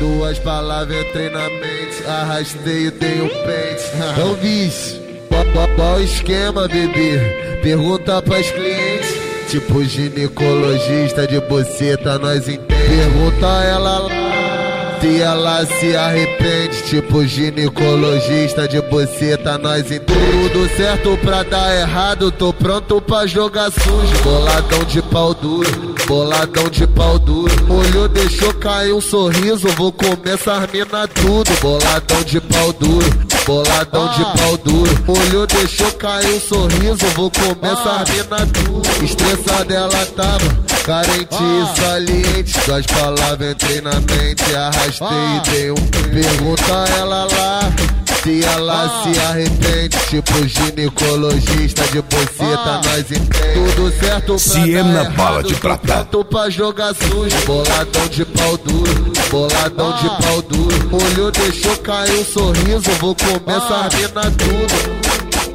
Duas palavras entrei na mente, arrastei e dei um pente. É o vício. Qual o esquema, bebê? Pergunta pras clientes. Tipo ginecologista de buceta, nós entende. Pergunta ela lá se ela se arrepende. Tipo ginecologista de buceta, nós entende. Tudo certo pra dar errado, tô pronto pra jogar sujo. Boladão de pau duro, boladão de pau duro. Olhou, deixou cair um sorriso, vou comer essas mina tudo. Boladão de pau duro, boladão de pau duro. Olhou, deixou cair um sorriso, vou comer essas mina tudo. Estressada ela tava, carente e saliente. Duas palavras entrei na mente, arrastei e dei um. Pergunta ela lá se ela se arrepende. Tipo ginecologista de buceta, nós entende. Tudo certo pra CM dar na bala errado, de prata. tô pra jogar sujo. Boladão de pau duro, boladão de pau duro. Olhou, deixou cair um sorriso, vou comer essas mina tudo.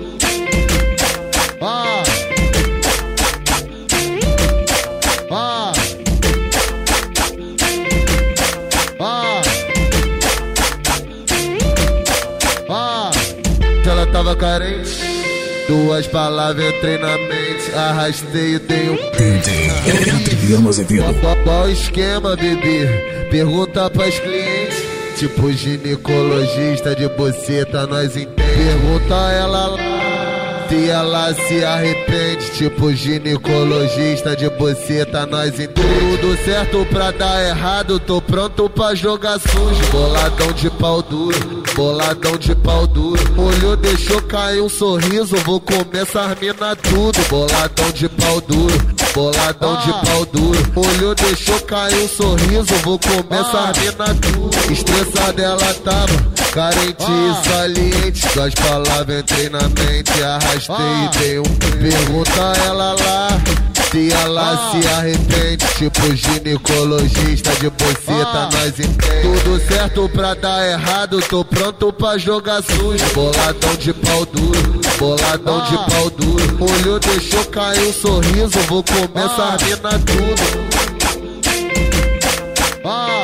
Ela tava carente, duas palavras entrei na mente, arrastei e dei um pente. Qual o esquema, bebê? Pergunta pras clientes. Tipo ginecologista de buceta, nós entende. Pergunta ela lá se ela se arrepende. Tipo ginecologista de buceta, nós entende. Tudo certo pra dar errado, tô pronto pra jogar sujo. Boladão de pau duro, boladão de pau duro. Olhou, deixou cair um sorriso, vou comer essas mina tudo. Boladão de pau duro, boladão de pau duro. Olhou, deixou cair um sorriso, vou comer essas mina tudo. Estressada ela tava, carente e saliente. Duas palavras entrei na mente, arrastei e dei um. Pergunta ela lá se ela se arrepende. Tipo ginecologista de buceta, nós entende. Tudo certo pra dar errado, tô pronto pra jogar sujo. Boladão de pau duro, boladão de pau duro. Olhou, deixou cair um sorriso, vou comer essas mina tudo.